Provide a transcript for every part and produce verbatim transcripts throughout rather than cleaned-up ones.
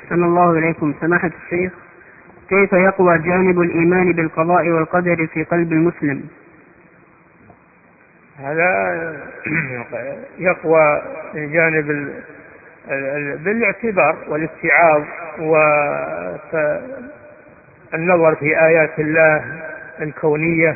أحسن الله إليكم سماحة الشيخ، كيف يقوى جانب الإيمان بالقضاء والقدر في قلب المسلم؟ هذا يقوى الجانب بالاعتبار والاتعاظ والنظر في آيات الله الكونية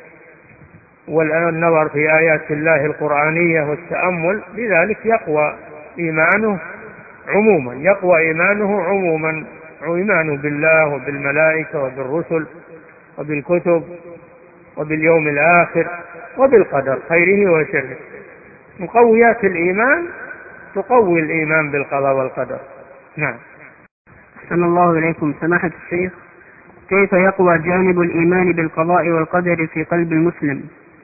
والنظر في آيات الله القرآنية والتأمل، لذلك يقوى إيمانه عموما يقوى إيمانه عموما إيمانه بالله وبالملائكة وبالرسل وبالكتب وباليوم الآخر وبالقدر خيره وشره. مقويات الإيمان تقوي الإيمان بالقضاء والقدر. نعم. أحسن الله إليكم سماحة الشيخ، كيف يقوى جانب الإيمان بالقضاء والقدر في قلب المسلم؟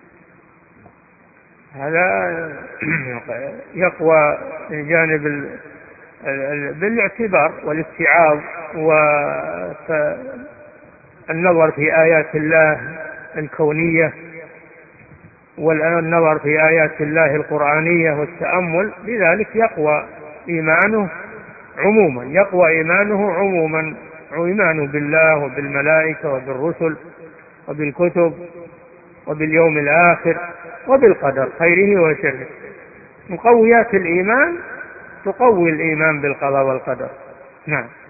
هذا يقوى الجانب بالاعتبار والاتعاظ والنظر في آيات الله الكونية والنظر في آيات الله القرآنية والتأمل، لذلك يقوى إيمانه عموما يقوى إيمانه عموما إيمانه بالله وبالملائكة وبالرسل وبالكتب وباليوم الآخر وبالقدر خيره وشره. مقويات الإيمان تقوي الإيمان بالقضاء والقدر. نعم.